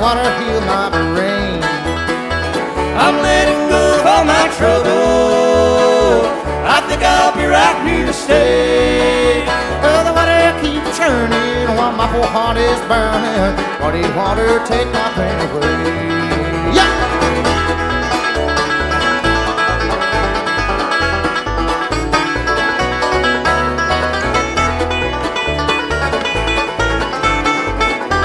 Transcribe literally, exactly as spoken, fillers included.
water heal my brain. I'm letting go of all my trouble. I think I'll be right here to stay. Well, the water keeps churning while my poor heart is burning. Muddy water, take my pain away.